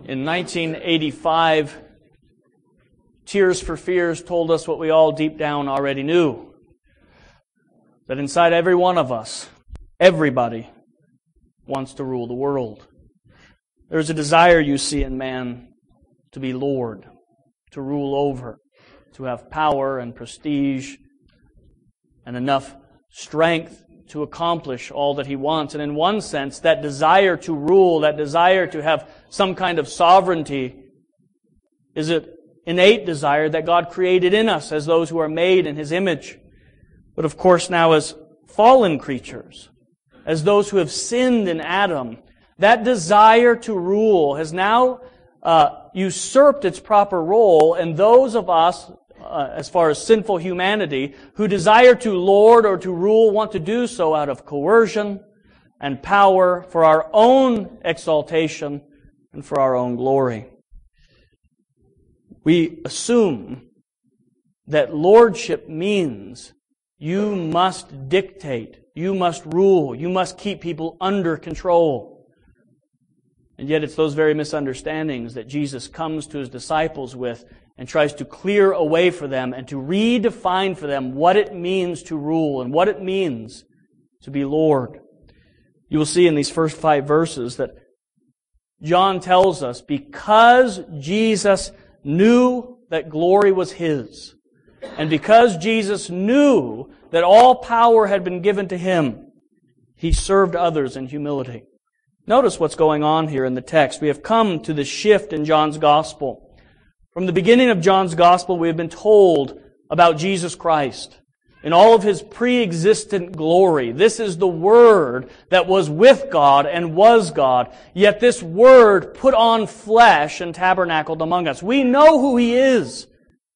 In 1985, Tears for Fears told us what we all deep down already knew. That inside every one of us, everybody wants to rule the world. There's a desire you see in man to be Lord, to rule over, to have power and prestige and enough strength to accomplish all that he wants. And in one sense, that desire to rule, that desire to have some kind of sovereignty is an innate desire that God created in us as those who are made in His image. But of course now as fallen creatures, as those who have sinned in Adam, that desire to rule has now usurped its proper role, and those of us, as far as sinful humanity, who desire to lord or to rule want to do so out of coercion and power for our own exaltation and for our own glory. We assume that lordship means you must dictate, you must rule, you must keep people under control. And yet it's those very misunderstandings that Jesus comes to His disciples with and tries to clear away for them and to redefine for them what it means to rule and what it means to be Lord. You will see in these first 5 verses that John tells us because Jesus knew that glory was His, and because Jesus knew that all power had been given to Him, He served others in humility. Notice what's going on here in the text. We have come to the shift in John's Gospel. From the beginning of John's Gospel, we have been told about Jesus Christ in all of His pre-existent glory. This is the Word that was with God and was God. Yet this Word put on flesh and tabernacled among us. We know who He is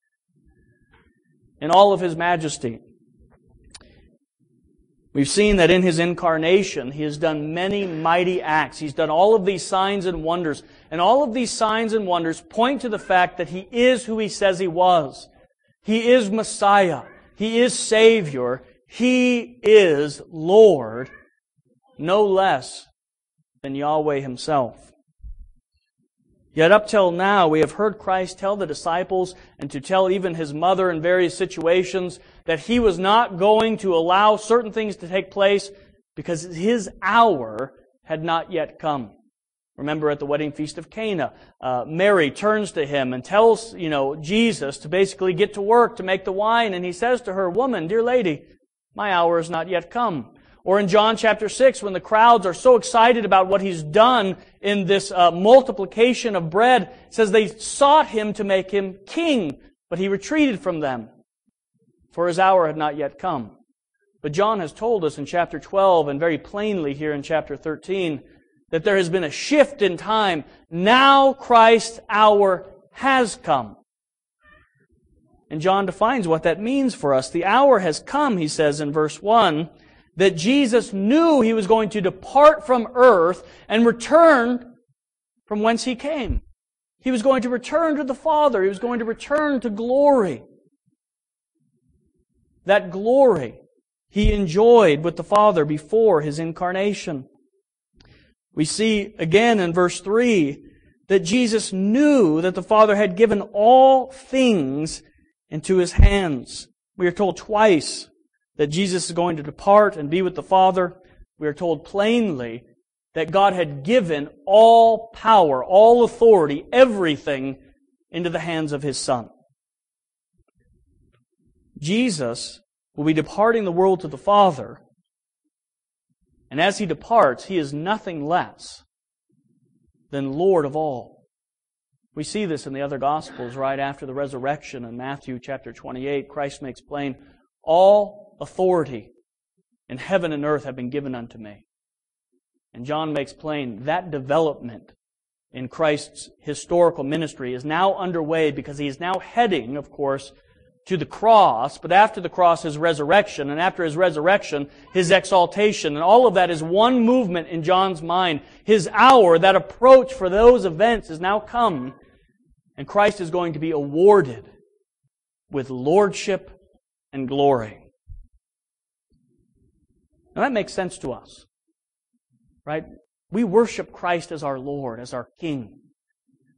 in all of His majesty. We've seen that in His incarnation, He has done many mighty acts. He's done all of these signs and wonders. And all of these signs and wonders point to the fact that He is who He says He was. He is Messiah. He is Savior. He is Lord, no less than Yahweh Himself. Yet up till now, we have heard Christ tell the disciples and to tell even His mother in various situations that He was not going to allow certain things to take place because His hour had not yet come. Remember at the wedding feast of Cana, Mary turns to Him and tells, Jesus to basically get to work to make the wine. And He says to her, "Woman, dear lady, my hour is not yet come." Or in John chapter 6, when the crowds are so excited about what He's done in this multiplication of bread, it says they sought Him to make Him king, but He retreated from them, for His hour had not yet come. But John has told us in chapter 12, and very plainly here in chapter 13, that there has been a shift in time. Now Christ's hour has come. And John defines what that means for us. The hour has come, he says in verse 1, that Jesus knew He was going to depart from earth and return from whence He came. He was going to return to the Father. He was going to return to glory. That glory He enjoyed with the Father before His incarnation. We see again in verse 3 that Jesus knew that the Father had given all things into His hands. We are told twice that Jesus is going to depart and be with the Father. We are told plainly that God had given all power, all authority, everything into the hands of His Son. Jesus will be departing the world to the Father. And as He departs, He is nothing less than Lord of all. We see this in the other Gospels right after the resurrection. In Matthew chapter 28, Christ makes plain, all authority in heaven and earth have been given unto me. And John makes plain that development in Christ's historical ministry is now underway because He is now heading, of course, to the cross, but after the cross, His resurrection, and after His resurrection, His exaltation, and all of that is one movement in John's mind. His hour, that approach for those events is now come, and Christ is going to be awarded with lordship and glory. Now that makes sense to us, right? We worship Christ as our Lord, as our King.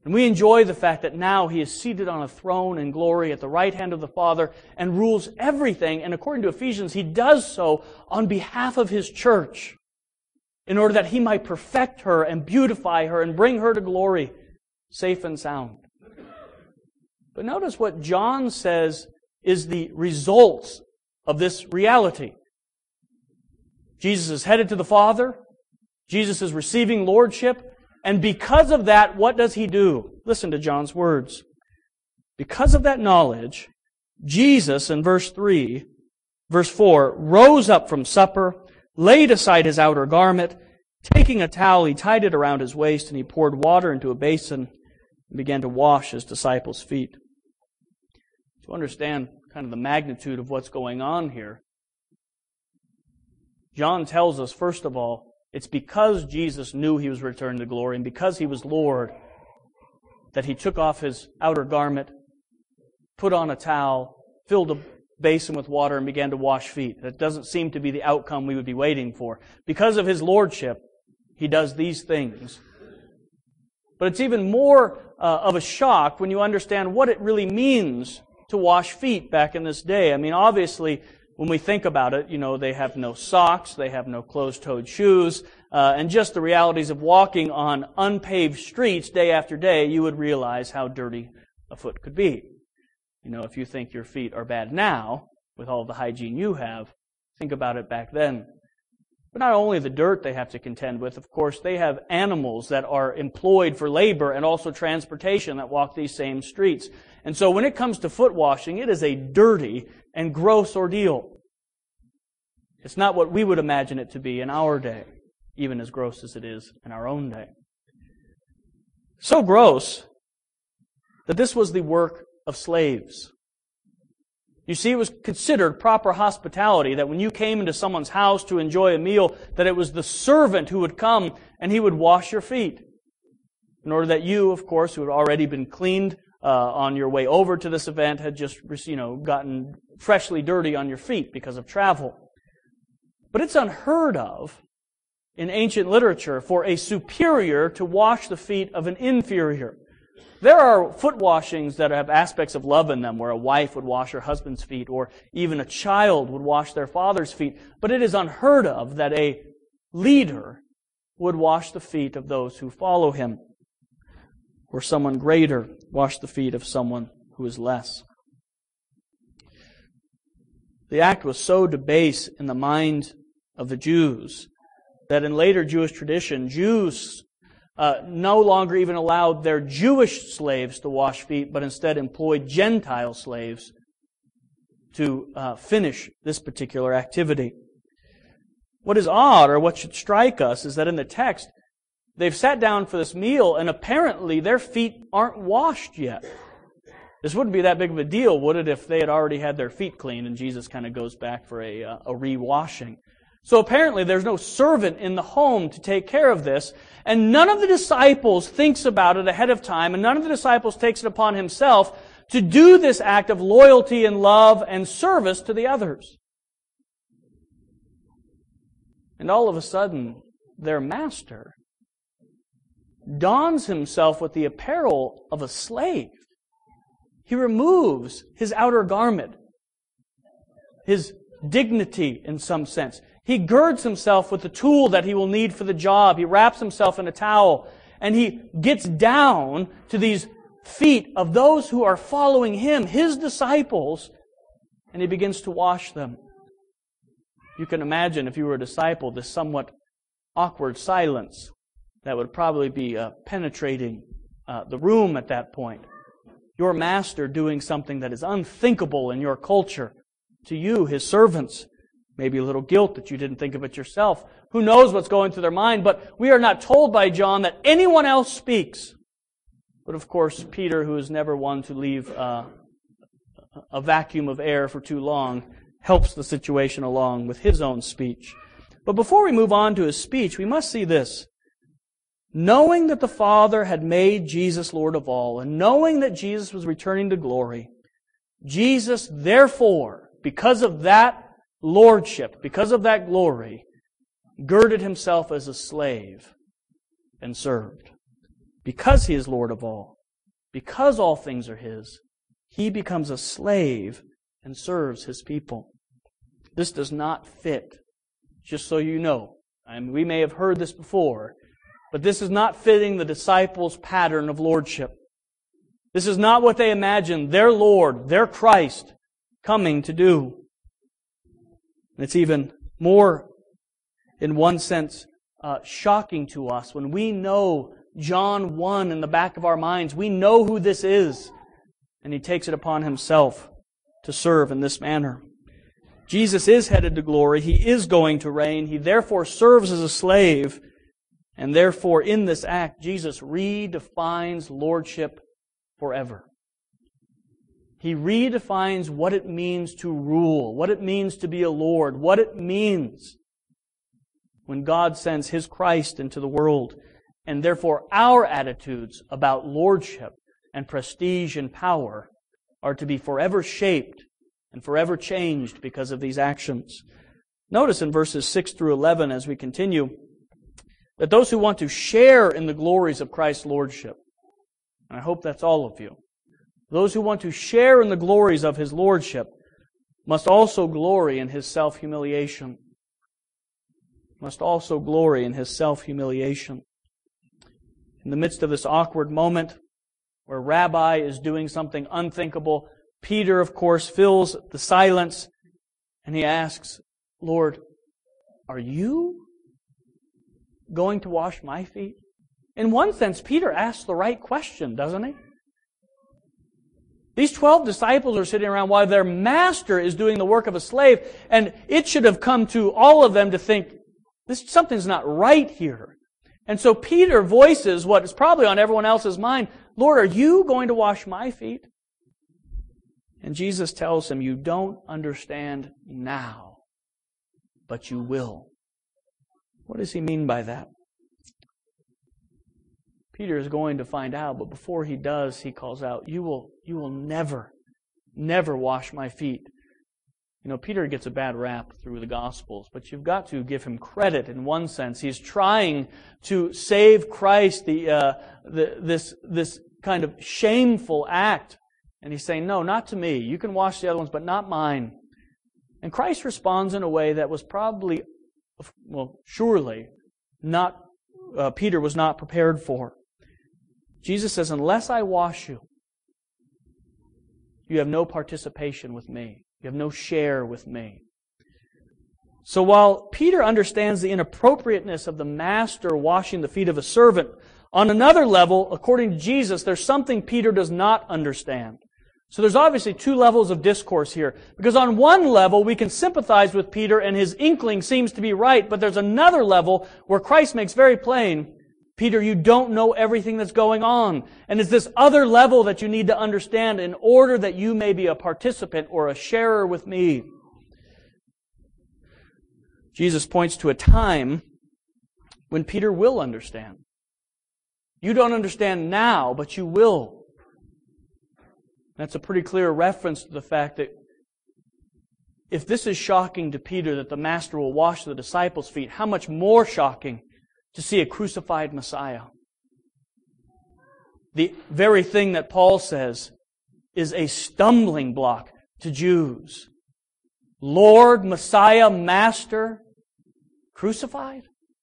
And we enjoy the fact that now He is seated on a throne in glory at the right hand of the Father and rules everything. And according to Ephesians, He does so on behalf of His church in order that He might perfect her and beautify her and bring her to glory, safe and sound. But notice what John says is the results of this reality. Jesus is headed to the Father. Jesus is receiving lordship. And because of that, what does He do? Listen to John's words. Because of that knowledge, Jesus, in verse 4, rose up from supper, laid aside His outer garment, taking a towel, He tied it around His waist, and He poured water into a basin and began to wash His disciples' feet. To understand kind of the magnitude of what's going on here, John tells us, first of all, it's because Jesus knew He was returning to glory and because He was Lord that He took off His outer garment, put on a towel, filled a basin with water, and began to wash feet. That doesn't seem to be the outcome we would be waiting for. Because of His lordship, He does these things. But it's even more of a shock when you understand what it really means to wash feet back in this day. I mean, obviously, when we think about it, they have no socks, they have no closed-toed shoes, and just the realities of walking on unpaved streets day after day, you would realize how dirty a foot could be. If you think your feet are bad now, with all the hygiene you have, think about it back then. But not only the dirt they have to contend with, of course, they have animals that are employed for labor and also transportation that walk these same streets. And so when it comes to foot washing, it is a dirty and gross ordeal. It's not what we would imagine it to be in our day, even as gross as it is in our own day. So gross that this was the work of slaves. You see, it was considered proper hospitality that when you came into someone's house to enjoy a meal, that it was the servant who would come and he would wash your feet. In order that you, of course, who had already been cleaned on your way over to this event, had just, gotten freshly dirty on your feet because of travel. But it's unheard of in ancient literature for a superior to wash the feet of an inferior. There are foot washings that have aspects of love in them, where a wife would wash her husband's feet, or even a child would wash their father's feet. But it is unheard of that a leader would wash the feet of those who follow him, or someone greater wash the feet of someone who is less. The act was so debased in the mind of the Jews that in later Jewish tradition, Jews no longer even allowed their Jewish slaves to wash feet, but instead employed Gentile slaves to finish this particular activity. What is odd, or what should strike us, is that in the text, they've sat down for this meal, and apparently their feet aren't washed yet. This wouldn't be that big of a deal, would it, if they had already had their feet cleaned and Jesus kind of goes back for a re-washing. So apparently there's no servant in the home to take care of this, and none of the disciples thinks about it ahead of time, and none of the disciples takes it upon himself to do this act of loyalty and love and service to the others. And all of a sudden, their master dons himself with the apparel of a slave. He removes his outer garment, his dignity in some sense. He girds himself with the tool that he will need for the job. He wraps himself in a towel, and he gets down to these feet of those who are following him, his disciples, and he begins to wash them. You can imagine, if you were a disciple, this somewhat awkward silence that would probably be penetrating the room at that point. Your master doing something that is unthinkable in your culture to you, his servants. Maybe a little guilt that you didn't think of it yourself. Who knows what's going through their mind, but we are not told by John that anyone else speaks. But of course, Peter, who is never one to leave a vacuum of air for too long, helps the situation along with his own speech. But before we move on to his speech, we must see this. Knowing that the Father had made Jesus Lord of all, and knowing that Jesus was returning to glory, Jesus, therefore, because of that lordship, because of that glory, girded himself as a slave and served. Because he is Lord of all, because all things are His, He becomes a slave and serves His people. This does not fit, just so you know. We may have heard this before, but this is not fitting the disciples' pattern of lordship. This is not what they imagined their Lord, their Christ, coming to do. And it's even more, in one sense, shocking to us when we know John 1 in the back of our minds. We know who this is, and He takes it upon Himself to serve in this manner. Jesus is headed to glory. He is going to reign. He therefore serves as a slave. And therefore, in this act, Jesus redefines lordship forever. He redefines what it means to rule, what it means to be a Lord, what it means when God sends His Christ into the world. And therefore, our attitudes about lordship and prestige and power are to be forever shaped and forever changed because of these actions. Notice in verses 6 through 11 as we continue that those who want to share in the glories of Christ's lordship, and I hope that's all of you, those who want to share in the glories of His lordship must also glory in His self-humiliation. Must also glory in His self-humiliation. In the midst of this awkward moment where Rabbi is doing something unthinkable, Peter, of course, fills the silence and he asks, Lord, are you going to wash my feet? In one sense, Peter asks the right question, doesn't he? These 12 disciples are sitting around while their master is doing the work of a slave, and it should have come to all of them to think, something's not right here. And so Peter voices what is probably on everyone else's mind, Lord, are you going to wash my feet? And Jesus tells him, you don't understand now, but you will. What does He mean by that? Peter is going to find out, but before he does, he calls out, you will never wash my feet. You know, Peter gets a bad rap through the Gospels, but you've got to give him credit in one sense. He's trying to save Christ this kind of shameful act. And he's saying, no, not to me. You can wash the other ones, but not mine. And Christ responds in a way that was probably, surely, Peter was not prepared for. Jesus says, unless I wash you, you have no participation with me. You have no share with me. So while Peter understands the inappropriateness of the master washing the feet of a servant, on another level, according to Jesus, there's something Peter does not understand. So there's obviously two levels of discourse here. Because on one level, we can sympathize with Peter and his inkling seems to be right, but there's another level where Christ makes very plain, Peter, you don't know everything that's going on. And it's this other level that you need to understand in order that you may be a participant or a sharer with me. Jesus points to a time when Peter will understand. You don't understand now, but you will. That's a pretty clear reference to the fact that if this is shocking to Peter that the Master will wash the disciples' feet, how much more shocking to see a crucified Messiah. The very thing that Paul says is a stumbling block to Jews. Lord, Messiah, Master, crucified?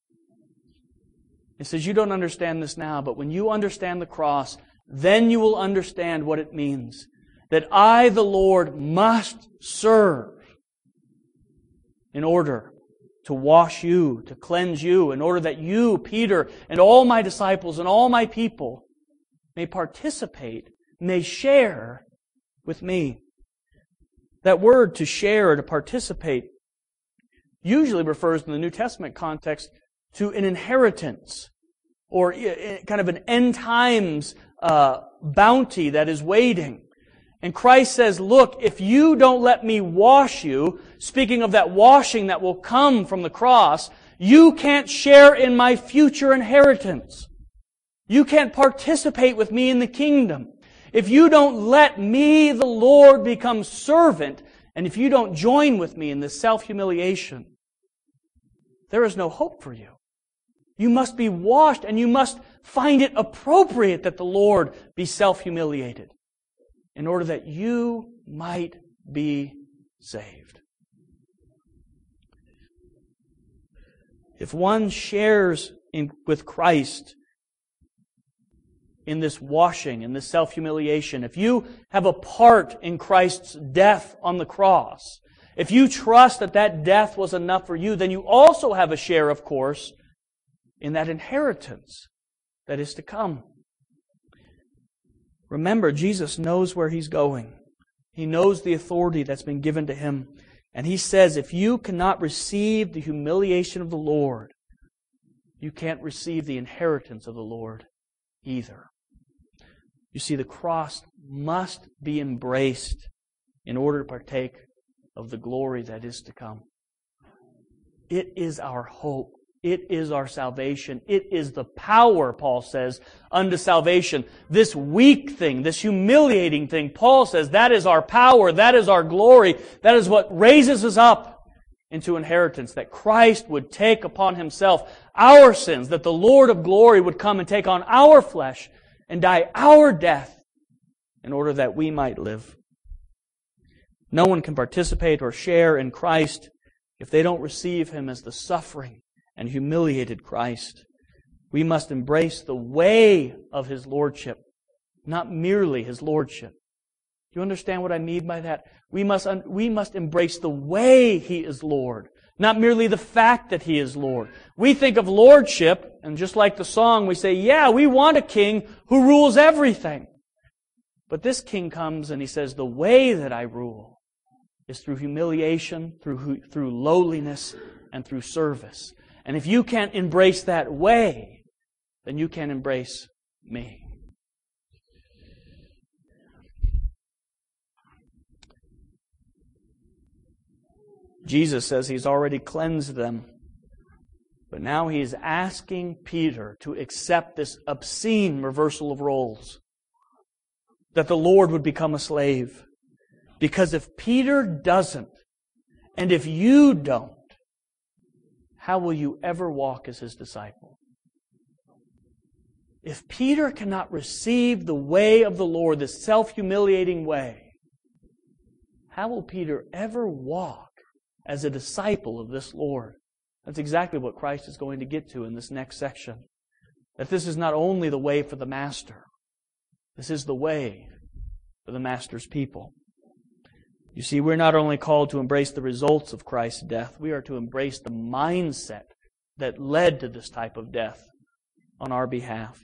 He says, you don't understand this now, but when you understand the cross, then you will understand what it means. That I, the Lord, must serve in order to wash you, to cleanse you, in order that you, Peter, and all my disciples and all my people may participate, may share with me. That word to share or to participate usually refers in the New Testament context to an inheritance or kind of an end times bounty that is waiting. And Christ says, look, if you don't let me wash you, speaking of that washing that will come from the cross, you can't share in my future inheritance. You can't participate with me in the kingdom. If you don't let me, the Lord, become servant, and if you don't join with me in this self-humiliation, there is no hope for you. You must be washed and you must find it appropriate that the Lord be self-humiliated in order that you might be saved. If one shares with Christ in this washing, in this self-humiliation, if you have a part in Christ's death on the cross, if you trust that that death was enough for you, then you also have a share, of course, in that inheritance that is to come. Remember, Jesus knows where He's going. He knows the authority that's been given to Him. And He says, if you cannot receive the humiliation of the Lord, you can't receive the inheritance of the Lord either. You see, the cross must be embraced in order to partake of the glory that is to come. It is our hope. It is our salvation. It is the power, Paul says, unto salvation. This weak thing, this humiliating thing, Paul says, that is our power, that is our glory, that is what raises us up into inheritance, that Christ would take upon Himself our sins, that the Lord of glory would come and take on our flesh and die our death in order that we might live. No one can participate or share in Christ if they don't receive Him as the suffering and humiliated Christ. We must embrace the way of His Lordship, not merely His Lordship. Do you understand what I mean by that? We must embrace the way He is Lord, not merely the fact that He is Lord. We think of Lordship, and just like the song, we say, yeah, we want a king who rules everything. But this king comes and He says, the way that I rule is through humiliation, through lowliness, and through service. And if you can't embrace that way, then you can't embrace me. Jesus says He's already cleansed them. But now He's asking Peter to accept this obscene reversal of roles. That the Lord would become a slave. Because if Peter doesn't, and if you don't, how will you ever walk as His disciple? If Peter cannot receive the way of the Lord, the self-humiliating way, how will Peter ever walk as a disciple of this Lord? That's exactly what Christ is going to get to in this next section. That this is not only the way for the Master, this is the way for the Master's people. You see, we're not only called to embrace the results of Christ's death, we are to embrace the mindset that led to this type of death on our behalf.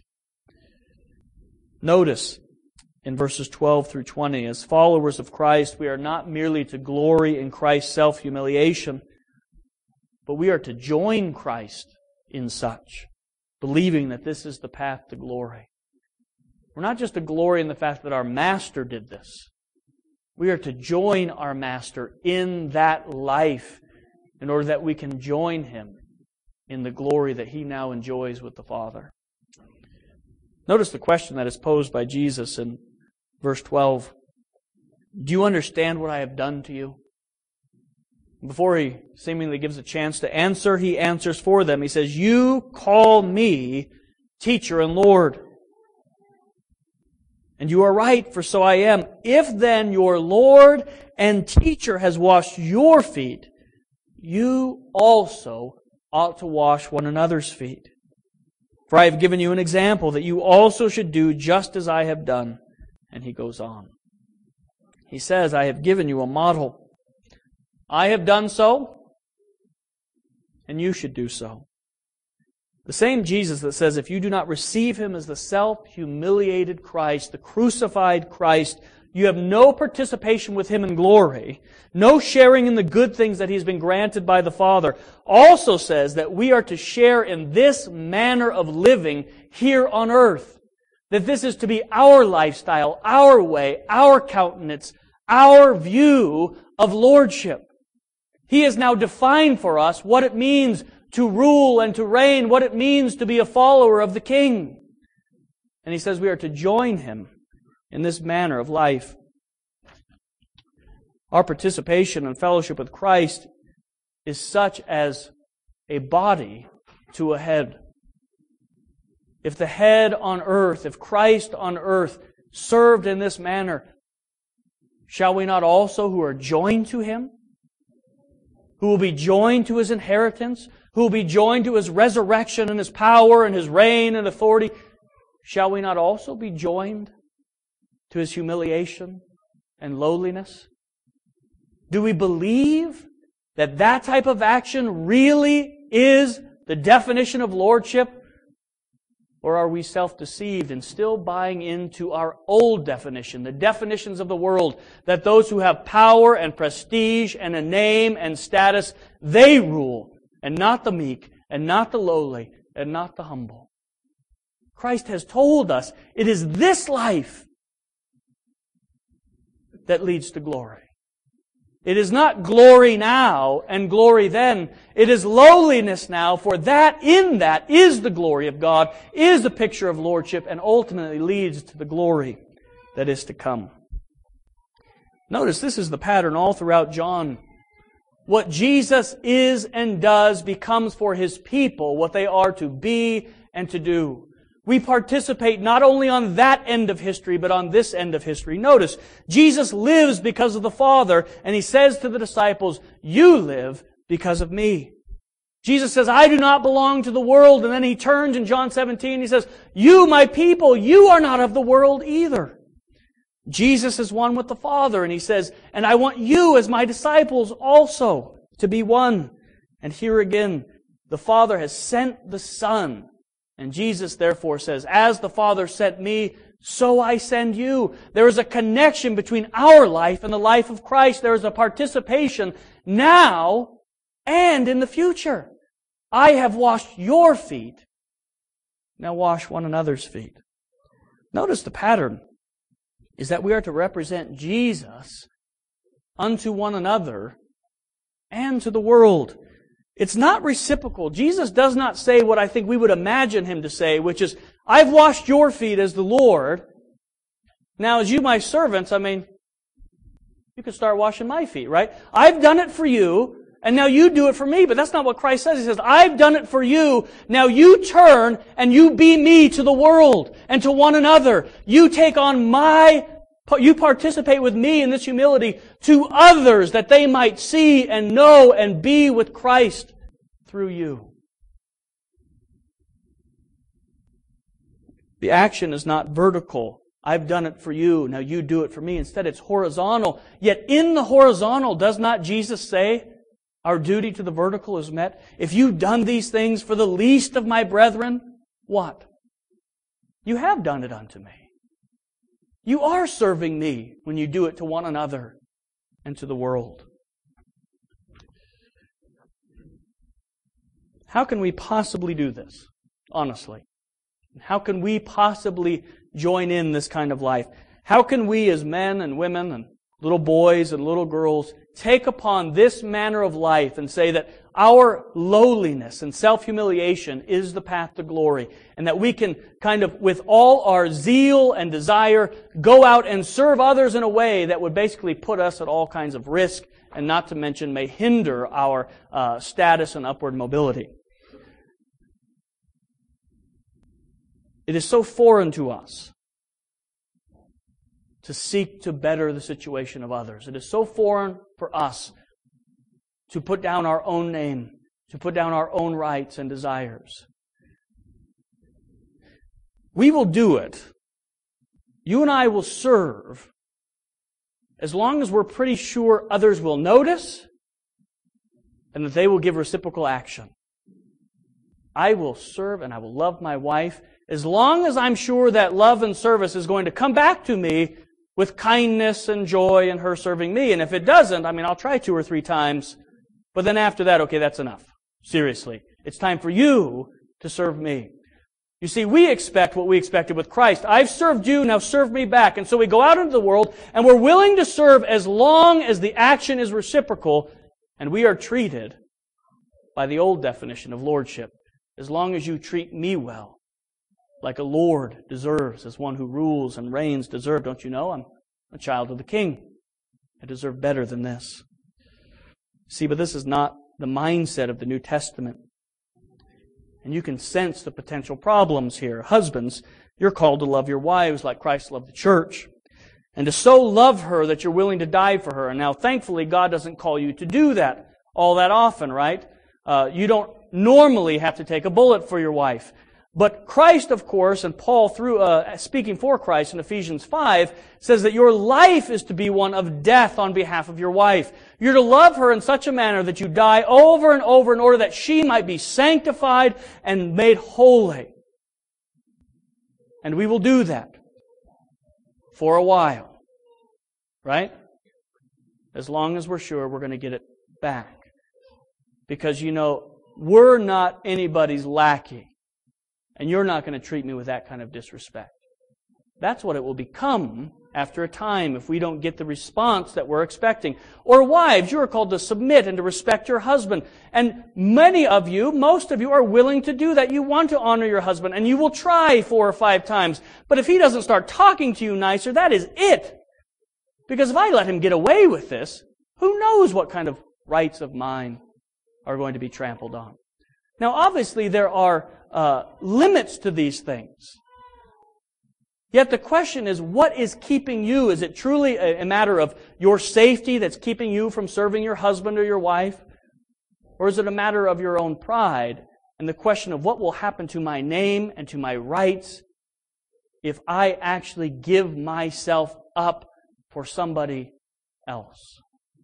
Notice in verses 12 through 20, as followers of Christ, we are not merely to glory in Christ's self-humiliation, but we are to join Christ in such, believing that this is the path to glory. We're not just to glory in the fact that our Master did this. We are to join our Master in that life in order that we can join Him in the glory that He now enjoys with the Father. Notice the question that is posed by Jesus in verse 12. Do you understand what I have done to you? Before He seemingly gives a chance to answer, He answers for them. He says, you call me teacher and Lord. And you are right, for so I am. If then your Lord and teacher has washed your feet, you also ought to wash one another's feet. For I have given you an example that you also should do just as I have done. And He goes on. He says, I have given you a model. I have done so, and you should do so. The same Jesus that says, if you do not receive Him as the self-humiliated Christ, the crucified Christ, you have no participation with Him in glory, no sharing in the good things that He's been granted by the Father, also says that we are to share in this manner of living here on earth. That this is to be our lifestyle, our way, our countenance, our view of lordship. He has now defined for us what it means to rule and to reign, what it means to be a follower of the King. And He says we are to join Him in this manner of life. Our participation and fellowship with Christ is such as a body to a head. if the head on earth, if Christ on earth served in this manner, shall we not also who are joined to Him, who will be joined to His inheritance, who will be joined to His resurrection and His power and His reign and authority, shall we not also be joined to His humiliation and lowliness? Do we believe that that type of action really is the definition of lordship? Or are we self-deceived and still buying into our old definition, the definitions of the world, that those who have power and prestige and a name and status, they rule, and not the meek, and not the lowly, and not the humble? Christ has told us it is this life that leads to glory. It is not glory now and glory then. It is lowliness now, for that in that is the glory of God, is the picture of lordship, and ultimately leads to the glory that is to come. Notice this is the pattern all throughout John. What Jesus is and does becomes for His people what they are to be and to do. We participate not only on that end of history, but on this end of history. Notice, Jesus lives because of the Father, and He says to the disciples, you live because of me. Jesus says, I do not belong to the world, and then He turns in John 17, He says, you, my people, you are not of the world either. Jesus is one with the Father, and He says, and I want you as my disciples also to be one. And here again, the Father has sent the Son. And Jesus therefore says, as the Father sent me, so I send you. There is a connection between our life and the life of Christ. There is a participation now and in the future. I have washed your feet. Now wash one another's feet. Notice the pattern is that we are to represent Jesus unto one another and to the world. It's not reciprocal. Jesus does not say what I think we would imagine Him to say, which is, I've washed your feet as the Lord. Now, as you, my servants, you can start washing my feet, right? I've done it for you, and now you do it for me. But that's not what Christ says. He says, I've done it for you. Now you turn and you be me to the world and to one another. You take on you participate with me in this humility to others that they might see and know and be with Christ through you. The action is not vertical. I've done it for you, now you do it for me. Instead, it's horizontal. Yet in the horizontal, does not Jesus say, our duty to the vertical is met? If you've done these things for the least of my brethren, what? You have done it unto me. You are serving me when you do it to one another and to the world. How can we possibly do this, honestly? How can we possibly join in this kind of life? How can we as men and women and little boys and little girls take upon this manner of life and say that our lowliness and self-humiliation is the path to glory, and that we can kind of, with all our zeal and desire, go out and serve others in a way that would basically put us at all kinds of risk, and not to mention may hinder our status and upward mobility. It is so foreign to us to seek to better the situation of others. It is so foreign for us to put down our own name, to put down our own rights and desires. We will do it. You and I will serve as long as we're pretty sure others will notice and that they will give reciprocal action. I will serve and I will love my wife as long as I'm sure that love and service is going to come back to me with kindness and joy in her serving me. And if it doesn't, I'll try 2 or 3 times. But then after that, okay, that's enough. Seriously. It's time for you to serve me. You see, we expect what we expected with Christ. I've served you, now serve me back. And so we go out into the world and we're willing to serve as long as the action is reciprocal, and we are treated by the old definition of lordship. As long as you treat me well, like a lord deserves, as one who rules and reigns deserve. Don't you know? I'm a child of the King. I deserve better than this. See, but this is not the mindset of the New Testament. And you can sense the potential problems here. Husbands, you're called to love your wives like Christ loved the church. And to so love her that you're willing to die for her. And now, thankfully, God doesn't call you to do that all that often, right? You don't normally have to take a bullet for your wife. But Christ, of course, and Paul, speaking for Christ in Ephesians 5, says that your life is to be one of death on behalf of your wife. You're to love her in such a manner that you die over and over in order that she might be sanctified and made holy. And we will do that for a while, right? As long as we're sure we're going to get it back. Because, we're not anybody's lackey. And you're not going to treat me with that kind of disrespect. That's what it will become after a time if we don't get the response that we're expecting. Or wives, you are called to submit and to respect your husband. And many of you, most of you, are willing to do that. You want to honor your husband, and you will try 4 or 5 times. But if he doesn't start talking to you nicer, that is it. Because if I let him get away with this, who knows what kind of rights of mine are going to be trampled on. Now, obviously, there are limits to these things. Yet the question is, what is keeping you? Is it truly a matter of your safety that's keeping you from serving your husband or your wife? Or is it a matter of your own pride and the question of what will happen to my name and to my rights if I actually give myself up for somebody else?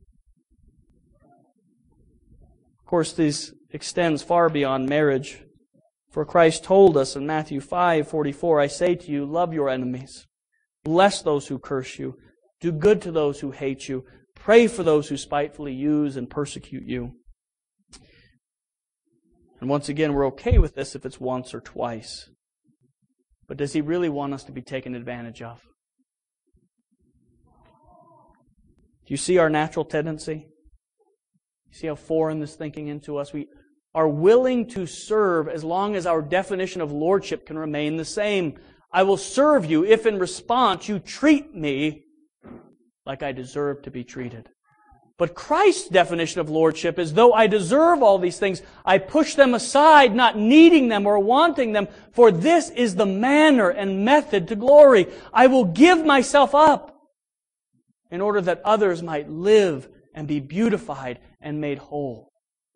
Of course, this extends far beyond marriage. For Christ told us in Matthew 5:44, I say to you, love your enemies. Bless those who curse you. Do good to those who hate you. Pray for those who spitefully use and persecute you. And once again, we're okay with this if it's once or twice. But does He really want us to be taken advantage of? Do you see our natural tendency? You see how foreign this thinking into us? We are willing to serve as long as our definition of lordship can remain the same. I will serve you if in response you treat me like I deserve to be treated. But Christ's definition of lordship is, though I deserve all these things, I push them aside, not needing them or wanting them, for this is the manner and method to glory. I will give myself up in order that others might live and be beautified and made whole.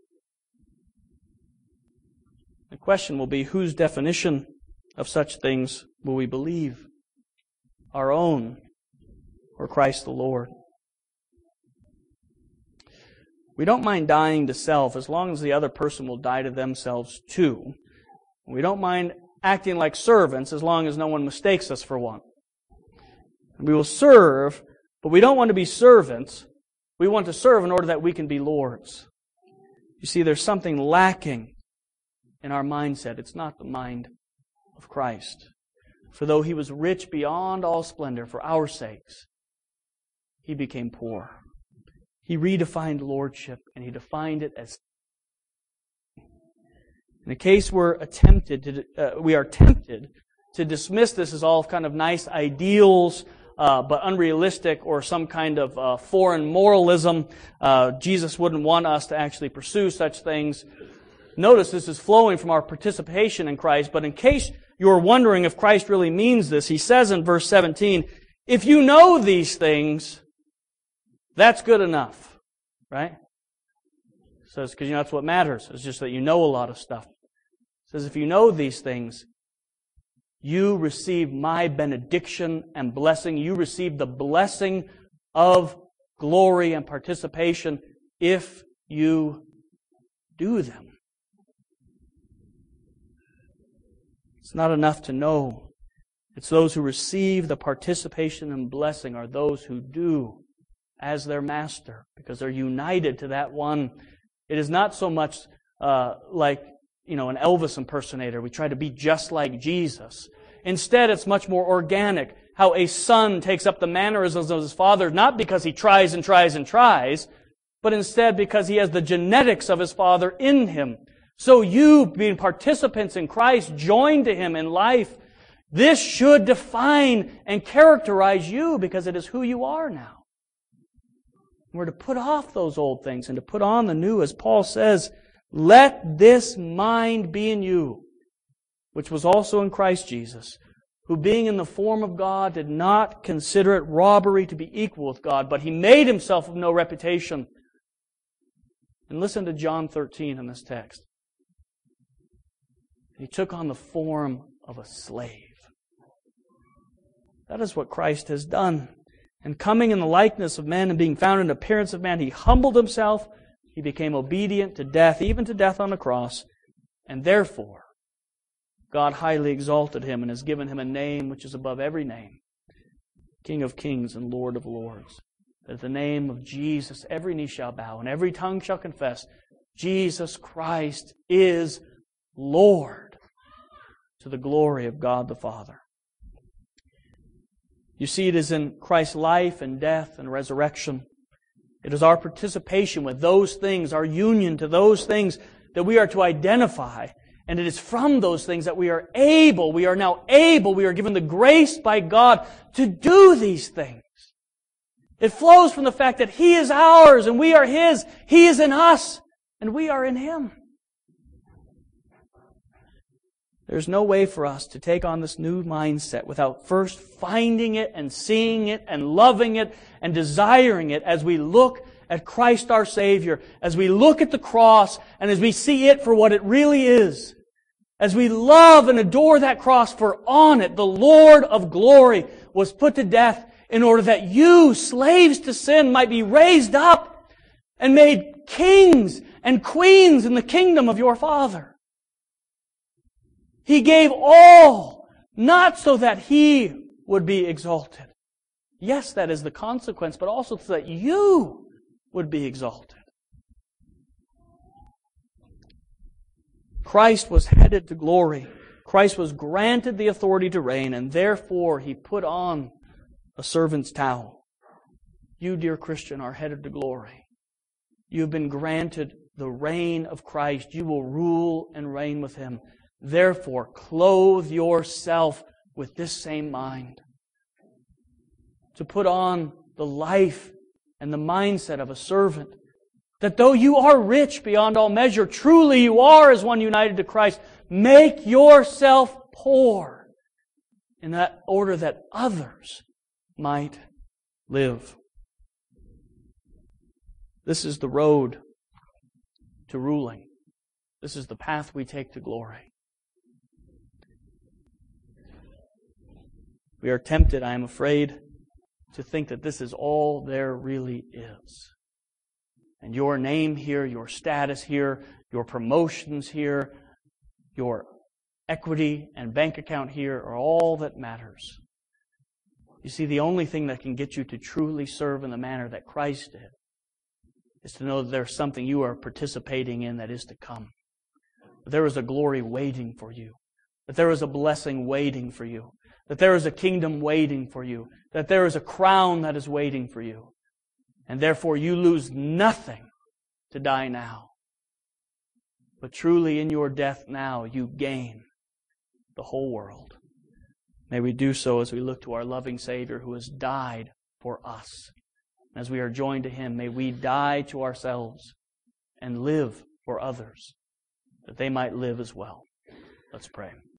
The question will be, whose definition of such things will we believe? Our own or Christ the Lord? We don't mind dying to self as long as the other person will die to themselves too. We don't mind acting like servants as long as no one mistakes us for one. We will serve, but we don't want to be servants. We want to serve in order that we can be lords. You see, there's something lacking in our mindset. It's not the mind of Christ. For though He was rich beyond all splendor for our sakes, He became poor. He redefined lordship, and He defined it as in a case we are tempted to dismiss this as all kind of nice ideals, but unrealistic, or some kind of foreign moralism. Jesus wouldn't want us to actually pursue such things. Notice this is flowing from our participation in Christ, but in case you're wondering if Christ really means this, He says in verse 17, if you know these things, that's good enough. Right? It says, because that's what matters. It's just that you know a lot of stuff. It says, if you know these things, you receive my benediction and blessing. You receive the blessing of glory and participation if you do them. It's not enough to know. It's those who receive the participation and blessing are those who do as their master, because they're united to that one. It is not so much like an Elvis impersonator. We try to be just like Jesus. Instead, it's much more organic. How a son takes up the mannerisms of his father, not because he tries and tries and tries, but instead because he has the genetics of his father in him. So you, being participants in Christ, joined to Him in life, this should define and characterize you because it is who you are now. We're to put off those old things and to put on the new, as Paul says, Let this mind be in you, which was also in Christ Jesus, who being in the form of God did not consider it robbery to be equal with God, but He made Himself of no reputation. And listen to John 13 in this text. He took on the form of a slave. That is what Christ has done. And coming in the likeness of men and being found in appearance of man, He humbled Himself. He became obedient to death, even to death on the cross. And therefore, God highly exalted Him and has given Him a name which is above every name, King of kings and Lord of lords. That at the name of Jesus every knee shall bow and every tongue shall confess Jesus Christ is Lord, to the glory of God the Father. You see, it is in Christ's life and death and resurrection. It is our participation with those things, our union to those things that we are to identify. And it is from those things that we are now able, we are given the grace by God to do these things. It flows from the fact that He is ours and we are His. He is in us and we are in Him. There's no way for us to take on this new mindset without first finding it and seeing it and loving it and desiring it as we look at Christ our Savior, as we look at the cross and as we see it for what it really is. As we love and adore that cross, for on it the Lord of glory was put to death in order that you, slaves to sin, might be raised up and made kings and queens in the kingdom of your Father. He gave all, not so that He would be exalted. Yes, that is the consequence, but also so that you would be exalted. Christ was headed to glory. Christ was granted the authority to reign, and therefore He put on a servant's towel. You, dear Christian, are headed to glory. You have been granted the reign of Christ. You will rule and reign with Him. Therefore, clothe yourself with this same mind. To put on the life and the mindset of a servant. That though you are rich beyond all measure, truly you are as one united to Christ. Make yourself poor in that order that others might live. This is the road to ruling. This is the path we take to glory. We are tempted, I am afraid, to think that this is all there really is. And your name here, your status here, your promotions here, your equity and bank account here are all that matters. You see, the only thing that can get you to truly serve in the manner that Christ did is to know that there's something you are participating in that is to come. That there is a glory waiting for you. That there is a blessing waiting for you. That there is a kingdom waiting for you. That there is a crown that is waiting for you. And therefore you lose nothing to die now. But truly in your death now you gain the whole world. May we do so as we look to our loving Savior who has died for us. As we are joined to Him, may we die to ourselves and live for others, that they might live as well. Let's pray.